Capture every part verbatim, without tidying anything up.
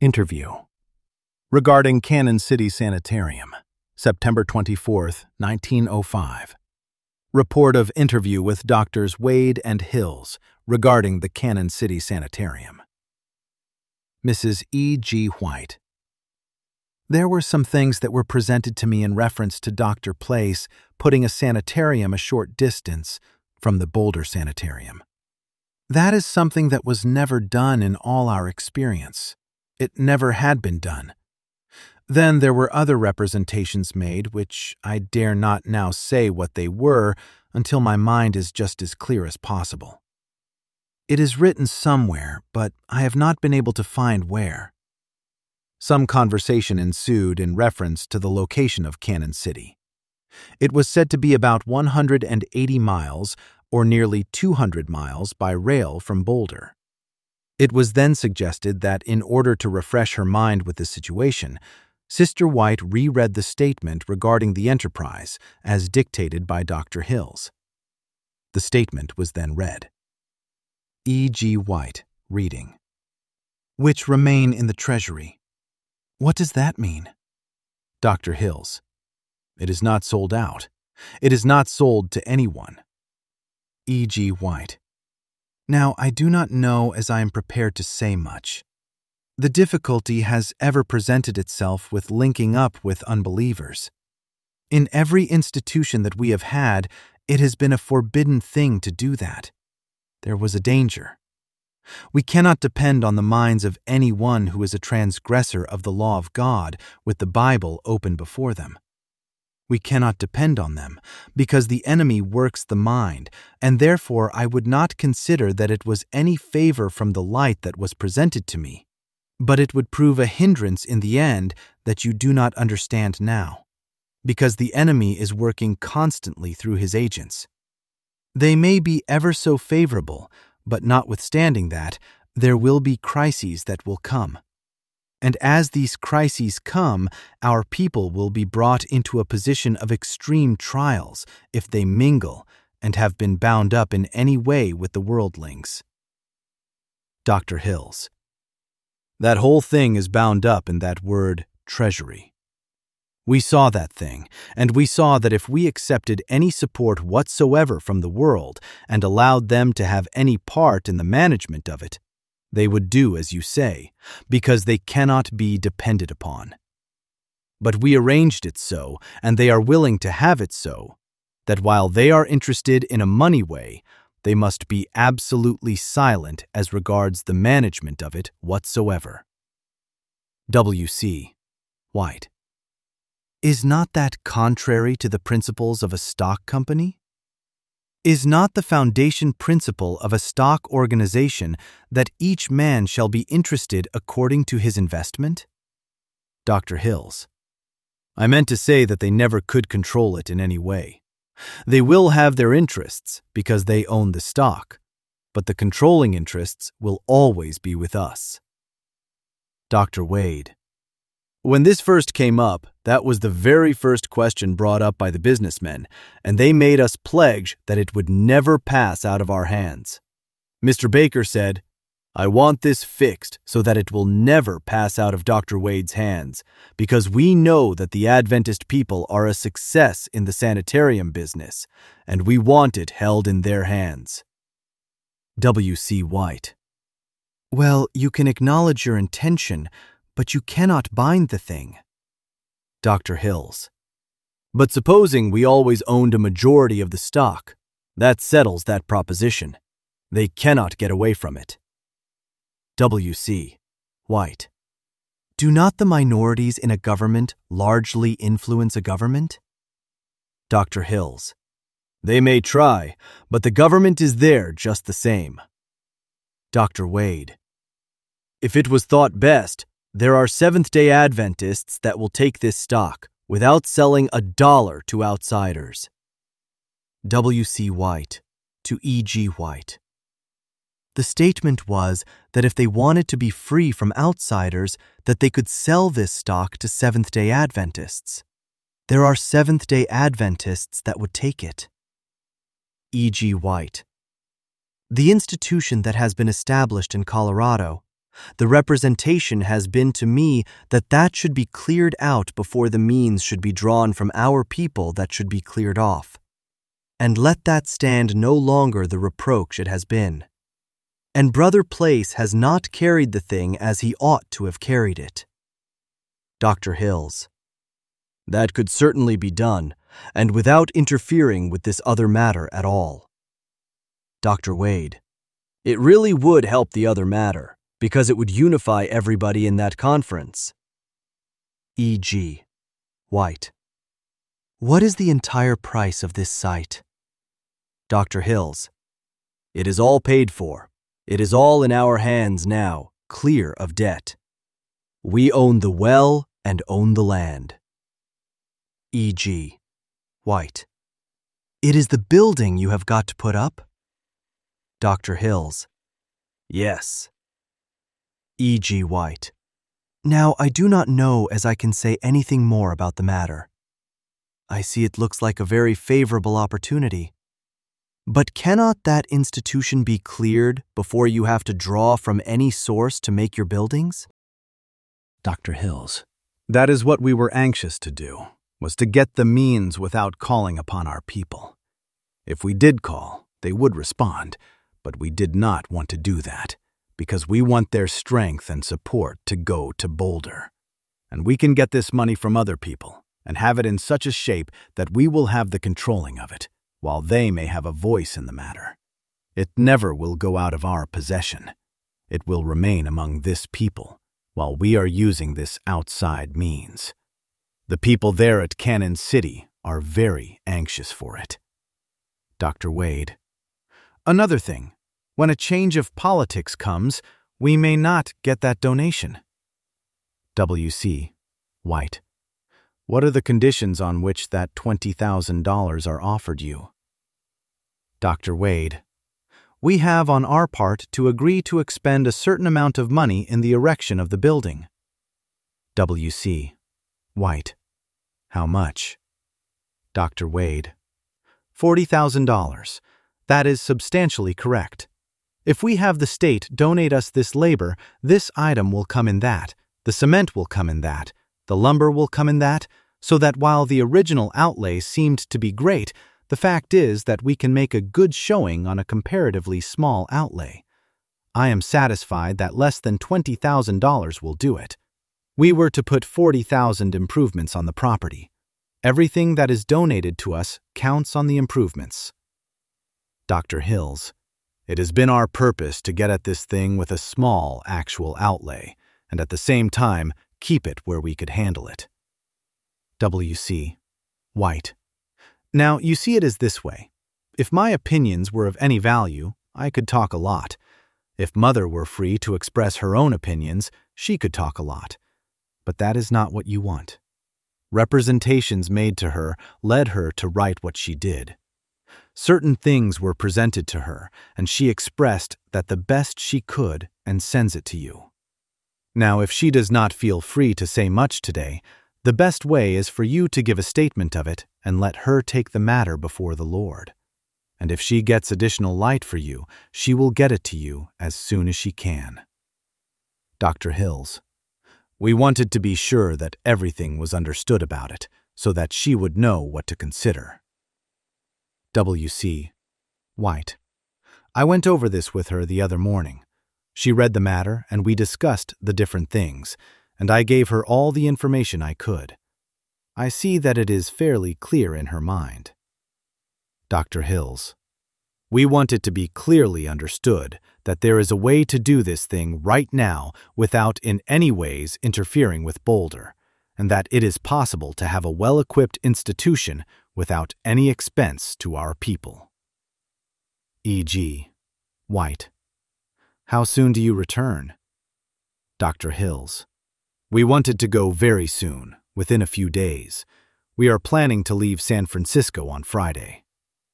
Interview. Regarding Cannon City Sanitarium, September twenty-fourth, nineteen oh five. Report of interview with Doctors Wade and Hills regarding the Cannon City Sanitarium. Missus E G White. There were some things that were presented to me in reference to Doctor Place putting a sanitarium a short distance from the Boulder Sanitarium. That is something that was never done in all our experience. It never had been done. Then there were other representations made, which I dare not now say what they were until my mind is just as clear as possible. It is written somewhere, but I have not been able to find where. Some conversation ensued in reference to the location of Cannon City. It was said to be about one hundred eighty miles, or nearly two hundred miles, by rail from Boulder. It was then suggested that in order to refresh her mind with the situation, Sister White reread the statement regarding the enterprise as dictated by Doctor Hills. The statement was then read. E G White, reading. Which remain in the Treasury. What does that mean? Doctor Hills. It is not sold out. It is not sold to anyone. E G White. Now, I do not know as I am prepared to say much. The difficulty has ever presented itself with linking up with unbelievers. In every institution that we have had, it has been a forbidden thing to do that. There was a danger. We cannot depend on the minds of anyone who is a transgressor of the law of God with the Bible open before them. We cannot depend on them, because the enemy works the mind, and therefore I would not consider that it was any favor from the light that was presented to me, but it would prove a hindrance in the end that you do not understand now, because the enemy is working constantly through his agents. They may be ever so favorable, but notwithstanding that, there will be crises that will come. And as these crises come, our people will be brought into a position of extreme trials if they mingle and have been bound up in any way with the worldlings. Doctor Hills. That whole thing is bound up in that word, treasury. We saw that thing, and we saw that if we accepted any support whatsoever from the world and allowed them to have any part in the management of it, they would do as you say, because they cannot be depended upon. But we arranged it so, and they are willing to have it so, that while they are interested in a money way, they must be absolutely silent as regards the management of it whatsoever. W C White. Is not that contrary to the principles of a stock company? Is not the foundation principle of a stock organization that each man shall be interested according to his investment? Doctor Hills. I meant to say that they never could control it in any way. They will have their interests because they own the stock, but the controlling interests will always be with us. Doctor Wade. When this first came up, that was the very first question brought up by the businessmen, and they made us pledge that it would never pass out of our hands. Mister Baker said, I want this fixed so that it will never pass out of Doctor Wade's hands, because we know that the Adventist people are a success in the sanitarium business, and we want it held in their hands. W C White. Well, you can acknowledge your intention, but you cannot bind the thing. Doctor Hills. But supposing we always owned a majority of the stock, that settles that proposition. They cannot get away from it. W C White. Do not the minorities in a government largely influence a government? Doctor Hills. They may try, but the government is there just the same. Doctor Wade. If it was thought best, there are Seventh-day Adventists that will take this stock without selling a dollar to outsiders. W C White to E G White. The statement was that if they wanted to be free from outsiders, that they could sell this stock to Seventh-day Adventists. There are Seventh-day Adventists that would take it. E G White. The institution that has been established in Colorado, The representation has been to me that that should be cleared out before the means should be drawn from our people that should be cleared off. And let that stand no longer the reproach it has been. And Brother Place has not carried the thing as he ought to have carried it. Doctor Hills: That could certainly be done, and without interfering with this other matter at all. Doctor Wade: It really would help the other matter, because it would unify everybody in that conference. E G White: What is the entire price of this site? Doctor Hills: It is all paid for. It is all in our hands now, clear of debt. We own the well and own the land. E G White: It is the building you have got to put up? Doctor Hills: Yes. E G White: Now I do not know as I can say anything more about the matter. I see it looks like a very favorable opportunity. But cannot that institution be cleared before you have to draw from any source to make your buildings? Doctor Hills: That is what we were anxious to do, was to get the means without calling upon our people. If we did call, they would respond, but we did not want to do that, because we want their strength and support to go to Boulder. And we can get this money from other people and have it in such a shape that we will have the controlling of it, while they may have a voice in the matter. It never will go out of our possession. It will remain among this people, while we are using this outside means. The people there at Cannon City are very anxious for it. Doctor Wade: Another thing, when a change of politics comes, we may not get that donation. W C White: What are the conditions on which that twenty thousand dollars are offered you? Doctor Wade: We have on our part to agree to expend a certain amount of money in the erection of the building. W C White: How much? Doctor Wade: forty thousand dollars. That is substantially correct. If we have the state donate us this labor, this item will come in that, the cement will come in that, the lumber will come in that, so that while the original outlay seemed to be great, the fact is that we can make a good showing on a comparatively small outlay. I am satisfied that less than twenty thousand dollars will do it. We were to put forty thousand improvements on the property. Everything that is donated to us counts on the improvements. Doctor Hills: It has been our purpose to get at this thing with a small actual outlay, and at the same time keep it where we could handle it. W C White: Now, you see it is this way. If my opinions were of any value, I could talk a lot. If Mother were free to express her own opinions, she could talk a lot. But that is not what you want. Representations made to her led her to write what she did. Certain things were presented to her, and she expressed that the best she could and sends it to you. Now, if she does not feel free to say much today, the best way is for you to give a statement of it and let her take the matter before the Lord. And if she gets additional light for you, she will get it to you as soon as she can. Doctor Hills: We wanted to be sure that everything was understood about it, so that she would know what to consider. W C White: I went over this with her the other morning. She read the matter, and we discussed the different things, and I gave her all the information I could. I see that it is fairly clear in her mind. Doctor Hills: We want it to be clearly understood that there is a way to do this thing right now without in any ways interfering with Boulder, and that it is possible to have a well-equipped institution without any expense to our people. E G White: How soon do you return? Doctor Hills: We wanted to go very soon, within a few days. We are planning to leave San Francisco on Friday.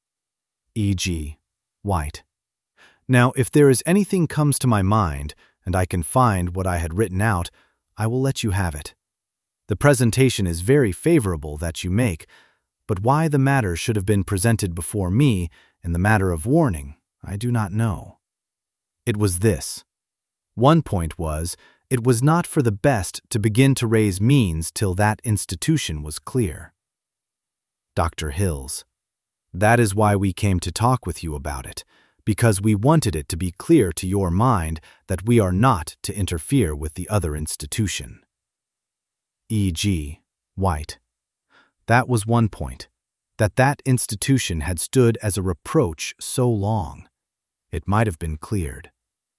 E G White: Now, if there is anything comes to my mind, and I can find what I had written out, I will let you have it. The presentation is very favorable that you make, but why the matter should have been presented before me in the matter of warning, I do not know. It was this. One point was, it was not for the best to begin to raise means till that institution was clear. Doctor Hills: That is why we came to talk with you about it, because we wanted it to be clear to your mind that we are not to interfere with the other institution. E G White: That was one point, that that institution had stood as a reproach so long. It might have been cleared.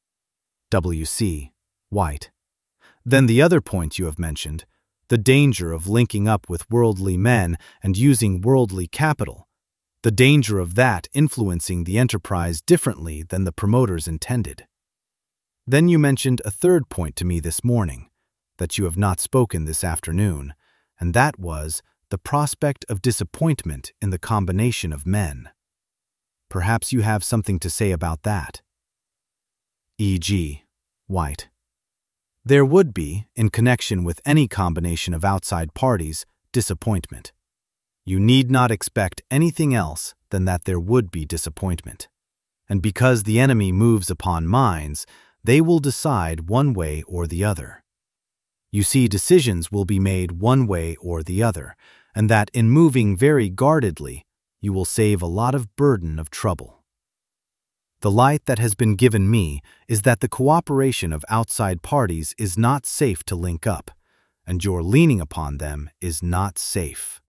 W C White: Then the other point you have mentioned, the danger of linking up with worldly men and using worldly capital, the danger of that influencing the enterprise differently than the promoters intended. Then you mentioned a third point to me this morning, that you have not spoken this afternoon, and that was the prospect of disappointment in the combination of men. Perhaps you have something to say about that. E G White: There would be, in connection with any combination of outside parties, disappointment. You need not expect anything else than that there would be disappointment. And because the enemy moves upon minds, they will decide one way or the other. You see, decisions will be made one way or the other, and that in moving very guardedly, you will save a lot of burden of trouble. The light that has been given me is that the cooperation of outside parties is not safe to link up, and your leaning upon them is not safe.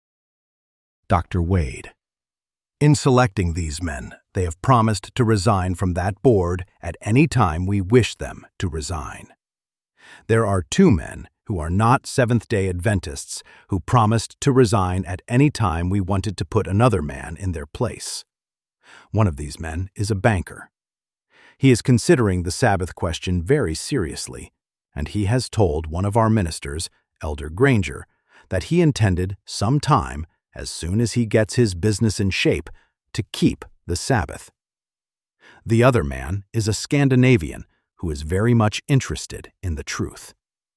Doctor Wade: In selecting these men, they have promised to resign from that board at any time we wish them to resign. There are two men who are not Seventh-day Adventists who promised to resign at any time we wanted to put another man in their place. One of these men is a banker. He is considering the Sabbath question very seriously, and he has told one of our ministers, Elder Granger, that he intended some time, as soon as he gets his business in shape, to keep the Sabbath. The other man is a Scandinavian who is very much interested in the truth.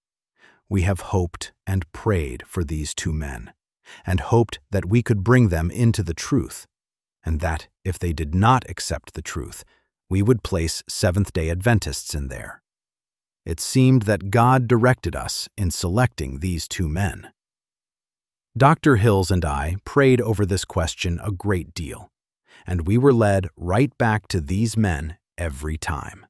We have hoped and prayed for these two men, and hoped that we could bring them into the truth, and that, if they did not accept the truth, we would place Seventh-day Adventists in there. It seemed that God directed us in selecting these two men. Doctor Hills and I prayed over this question a great deal, and we were led right back to these men every time.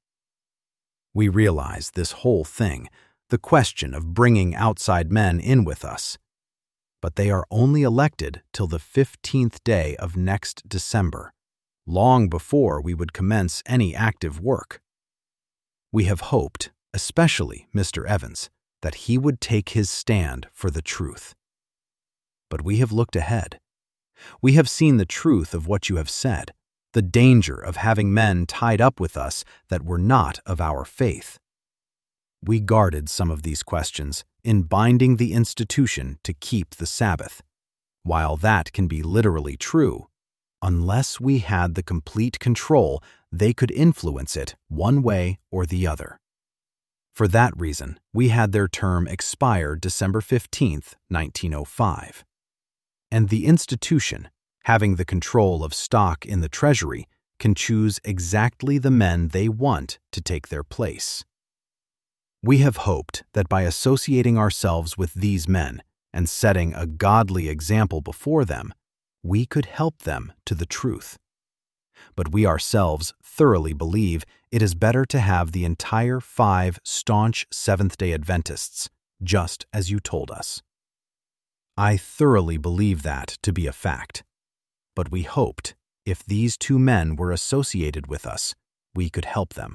We realize this whole thing, the question of bringing outside men in with us, but they are only elected till the fifteenth day of next December, long before we would commence any active work. We have hoped, especially Mister Evans, that he would take his stand for the truth. But we have looked ahead. We have seen the truth of what you have said, the danger of having men tied up with us that were not of our faith. We guarded some of these questions in binding the institution to keep the Sabbath, while that can be literally true. Unless we had the complete control, they could influence it one way or the other. For that reason, we had their term expire December fifteenth, nineteen oh five. And the institution, having the control of stock in the treasury, can choose exactly the men they want to take their place. We have hoped that by associating ourselves with these men and setting a godly example before them, we could help them to the truth. But we ourselves thoroughly believe it is better to have the entire five staunch Seventh-day Adventists, just as you told us. I thoroughly believe that to be a fact, but we hoped, if these two men were associated with us, we could help them.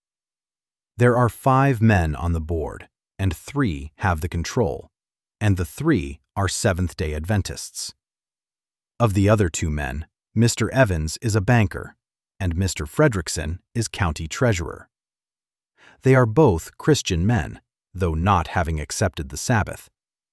There are five men on the board, and three have the control, and the three are Seventh-day Adventists. Of the other two men, Mister Evans is a banker, and Mister Fredrickson is county treasurer. They are both Christian men, though not having accepted the Sabbath.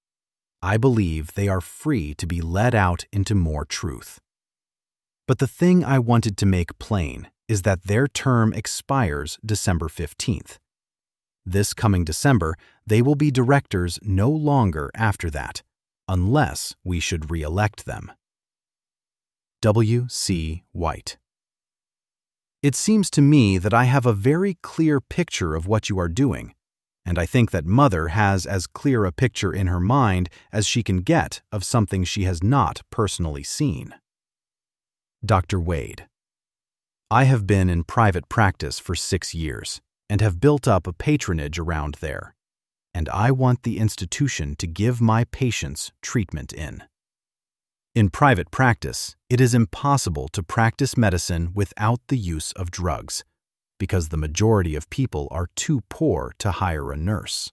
I believe they are free to be led out into more truth. But the thing I wanted to make plain is that their term expires December fifteenth. This coming December, they will be directors no longer after that, unless we should re-elect them. W C White. It seems to me that I have a very clear picture of what you are doing, and I think that Mother has as clear a picture in her mind as she can get of something she has not personally seen. Doctor Wade: I have been in private practice for six years and have built up a patronage around there, and I want the institution to give my patients treatment in. In private practice, it is impossible to practice medicine without the use of drugs, because the majority of people are too poor to hire a nurse.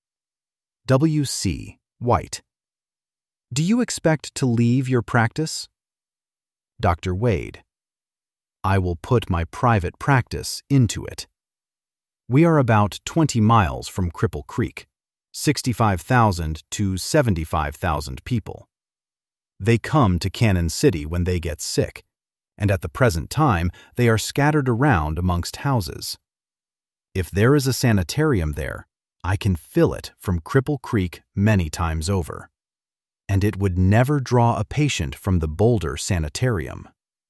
W C White: Do you expect to leave your practice? Doctor Wade: I will put my private practice into it. We are about twenty miles from Cripple Creek, sixty-five thousand to seventy-five thousand people. They come to Cannon City when they get sick, and at the present time they are scattered around amongst houses. If there is a sanitarium there, I can fill it from Cripple Creek many times over, and it would never draw a patient from the Boulder Sanitarium.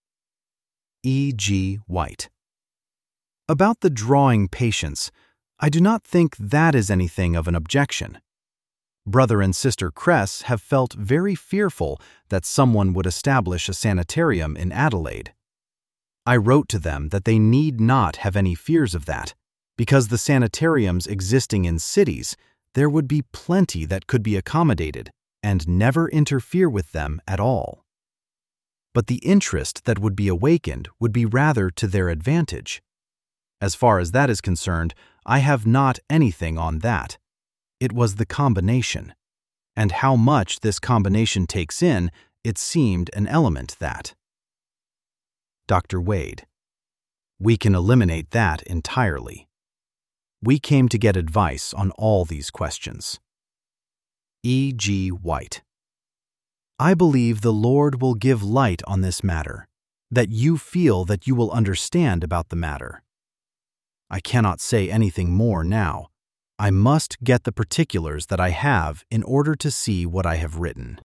E G White: About the drawing patients, I do not think that is anything of an objection. Brother and Sister Kress have felt very fearful that someone would establish a sanitarium in Adelaide. I wrote to them that they need not have any fears of that, because the sanitariums existing in cities, there would be plenty that could be accommodated and never interfere with them at all. But the interest that would be awakened would be rather to their advantage. As far as that is concerned, I have not anything on that. It was the combination, and how much this combination takes in, it seemed an element that. Doctor Wade: We can eliminate that entirely. We came to get advice on all these questions. E G White: I believe the Lord will give light on this matter, that you feel that you will understand about the matter. I cannot say anything more now. I must get the particulars that I have in order to see what I have written.